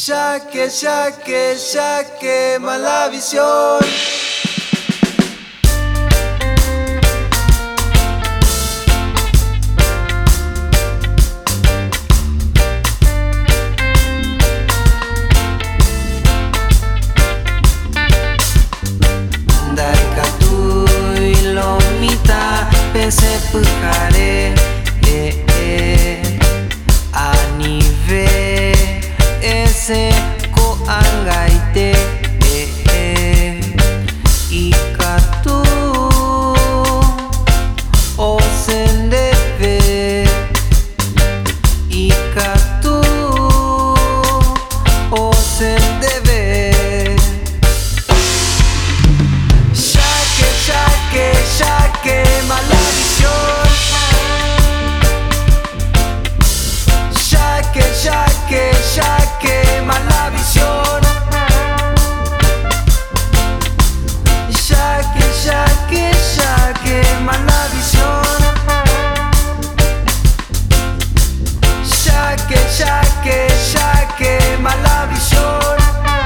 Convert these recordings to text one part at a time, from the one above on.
Ya que mala visión. Dari katui lomita pense pukare anive ese ko angaite ikatu osendeve ikatu osendeve Ya que mala visión. Ya que mala visión. Ya que mala visión. Ya que mala visión.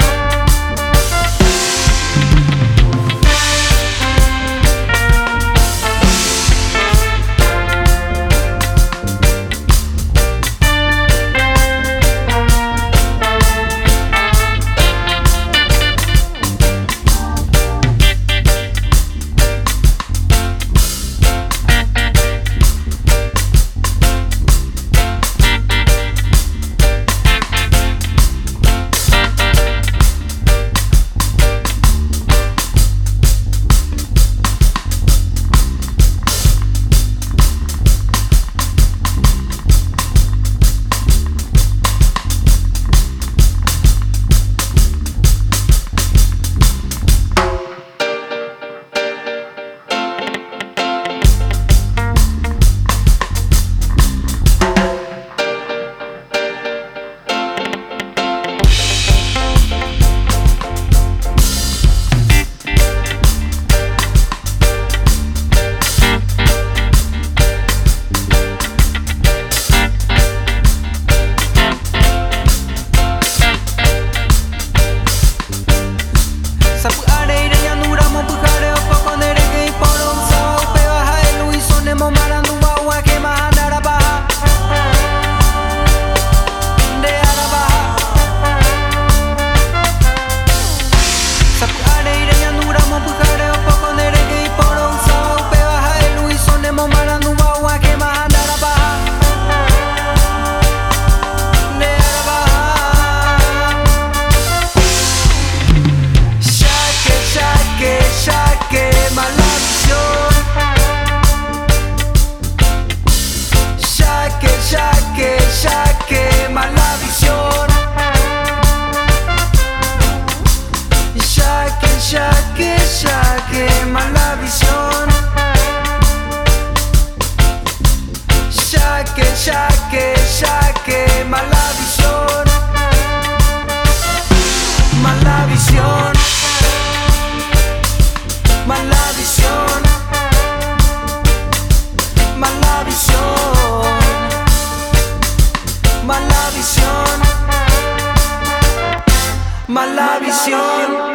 Ya que mala visión. Ya que mala visión. Ya que mala visión. Mala visión. Mala visión. Mala visión. Mala visión. Mala visión.